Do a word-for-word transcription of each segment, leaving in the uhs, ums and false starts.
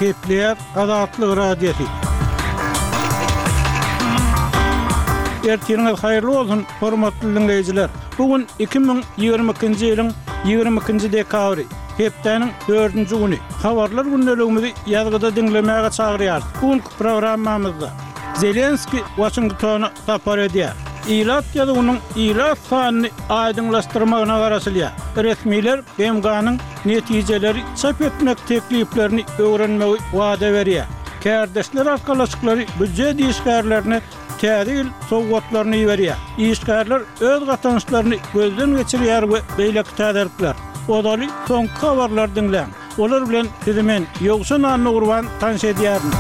Kepler Azatlyk radiosi. Ertiriniz hayırlı olsun, hormatly dinleyijiler. Bugün iki bin ýygrimi ikinji ýylyň ýygrimi ikinji dekabry, hepdeniň dördünji güni. Habarlar gündeligimizi ýazgyda dinlemäge çagyrýar. Bugünkü programmamyzda Zelenski Washingtony tapar edýär. İlat ýadygynyň ilat sanyny aýdynlaşdyrmagyna garaşylýar. Resmiler B M G'nyň netijeleri çap etmek tekliplerini öwrenmegi wada berýär. Kärdeşler arkalaşyklary büdjet işgärlerini täze sowgatlaryny berýär. İşgärler öz gatanyşlaryny gözden geçirýär we beýle täzelikler. Odaly soňky habarlar dinleň. Olar bilen sizimen ýogşan anny urban tanış edýärin.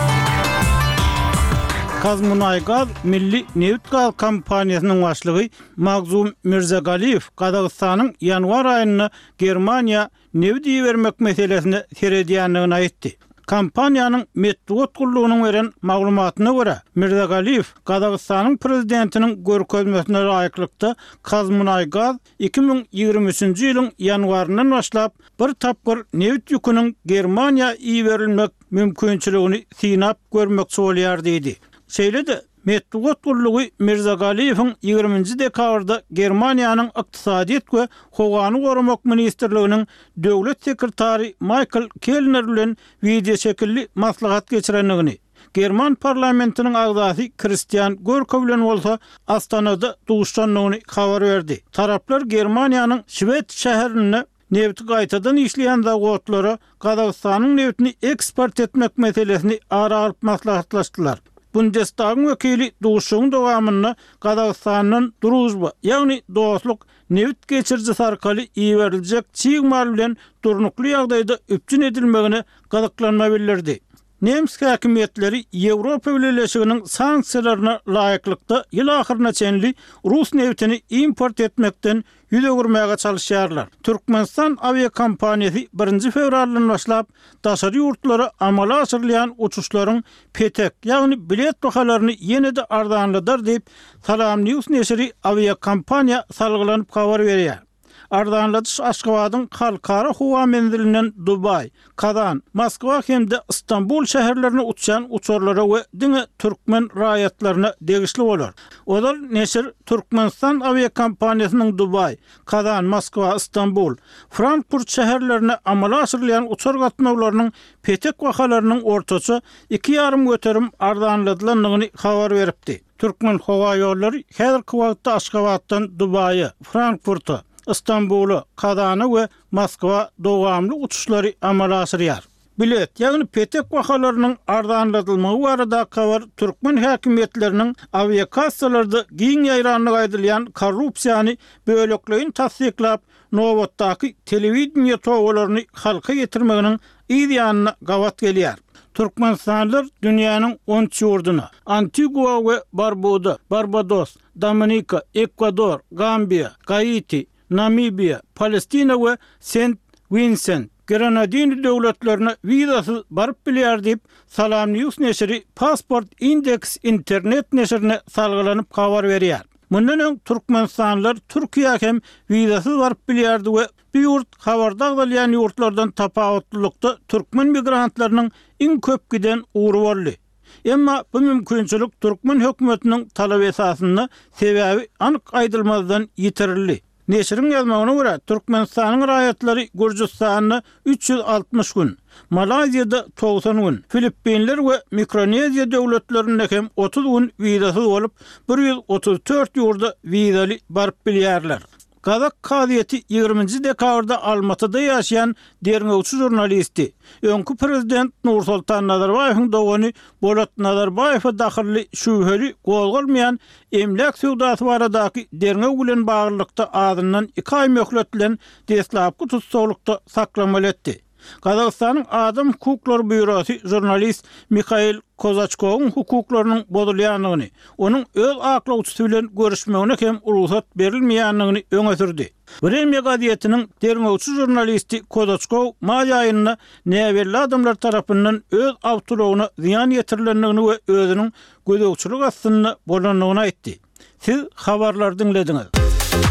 Kazmunaygaz Milli Neft Gaz Kompaniýasynyň başlygy Magzum Mirzagaliýew Gazagystanyň ýanwar aýyna Germaniýa neft bermek meselesini seredýänligini aýtdy. Kompaniýanyň medeniýet gullugynyň beren maglumatyna görä, Mirzagaliýew Gazagystanyň prezidentiniň görkezmesine laýyklykda Kazmunaygaz iki bin ýygrimi üçinji ýylyň ýanwaryndan başlap bir tapgyr neft ýüküniň Germaniýa berilmek mümkinçiligini synap görmekçi bolýar diýdi. Şeýle-de medeniýet gullugy Mirzagaliýewiň ýygrimiňji dekabrda Germaniýanyň ykdysadyýet we howany gorumak ministrliginiň döwlet sekretary Michael Kellner bilen video şekilli maslahat geçirenligini, German parlamentiniň agzasy Christian Görke bilen bolsa Astanada duşanlygyny habar berdi. Taraplar Germaniýanyň Şwed şäherine nefti gaýtadan işleýän zawodlara Gazagystanyň neftini eksport etmek meselesini ara alyp maslahatlaşdylar. Bundestag'ın wekili duşuň dowamyny Gazagystanyň Druzba, ýagny dostluk neft geçirjisi arkaly iýeriljek çygmal bilen durnukly ýagdaýda üpçün edilmegine gazaklanma bildirdi. Nems häkimetleri Ýewropa Birleşiginiň sanksiýalaryna laýyklykda ýyl ahyryna çenli Rus neftini import etmekden ýüze gürmäge çalışýarlar. Türkmenistan aviakompaniýasy birinji fevraldan başlap daşary ýurtlara amala asyrlayan uçuşlaryň petek, ýagny bilet bahalaryny ýene-de arzanladyr diýip Salam News neşri aviakompaniýa salgylanyp habar berýär. Arzanladyş Aşgabatyň halkara howa menzilinden Dubay, Kazan, Moskwa hemde İstanbul şäherlerine uçan uçurlara we diňe türkmen raýatlaryna degişli bolar. Olar neşir Türkmenistan aviakompaniýasynyň Dubay, Kazan, Moskwa, İstanbul, Frankfurt şäherlerine amala asyrlayan uçur gatnawlarynyň petek wahalarynyň ortaça iki ýarym göterim arzanladylanlygyny habar beripdi. Türkmen howa ýollary häzirki wagtda Aşgabatdan Dubaýa, Frankfurta, İstanbul'a, Kazan'a we Moskwa dowamly uçuşlary amala asyrýar. Bilet, ýagny petek wahalarynyň arzanladylmagy barada habar türkmen häkimetleriniň aviakassalarda giň ýaýranlyk aýdylýan korrupsiýany bölekleýin tasdiklap, nowatdaky telewizioniýa towalaryny halka getirmeginiň ideýanyna gawat gelýär. Türkmenistanlylar dünýäniň on ýurduna Antigua we Barbuda, Barbados, Dominika, Ekwador, Gambiya, Haiti, Namibia, Palestina we Saint Vincent, Grenadine döwletlerine vizasy baryp bilýär diýip Salam News neşri Passport Index internet neşrine salgylanyp habar berýär. Mundan öň Türkmenistanlylar Türkiýe hem vizasy baryp bilýärdi we bu ýurt habarda galýan ýurtlardan tapawutlykda türkmen migrantlarynyň iň köp giden uğru boldy. Emma bu mümkinçilik türkmen hökümetiniň talap esasyny sebäbi anyk aýdylmazdan ýitirildi. Neşriň ýazmagyna görä, Türkmenistanyň raýatlary Gürjistanyny üç ýüz altymyş gün, Malaziýada doksan gün, Filippinler we Mikroneziýa döwletlerinde hem otuz gün vizasy bolup bir ýüz otuz dört ýurda vizaly baryp bilýärler. Kazak kaziýeti ýygrimiňji dekabrda Almatyda ýaşaýan derňewçi jurnalisti, öňkü prezident Nursultan Nazarbaýewiň dogany Bolat Nazarbaýewa dahily şübheli gowgalmaýan emlek söwdasy baradaky derňew bilen baglykda adyndan iki aý möhlet bilen deslapky tutsaglykda saklamaly etdi. Kazakstanyň Adam Hukuklary Bürosu jurnalist Mikhail Kozachkowyň hukuklarynyň bozulýanlygyny, onuň öz aklawçysy bilen görüşmegine hem ruhsat berilmeýänligini öňe sürdi. Vremya gazetiniň derňewçi jurnalisti Kozachkow may aýyna näwelli adamlar tarapyndan öz awtologyna ziýan ýetirilenligini we özüniň gözegçilik astyny bolanlygyny aýtdy. Siz habarlar dinlediňiz.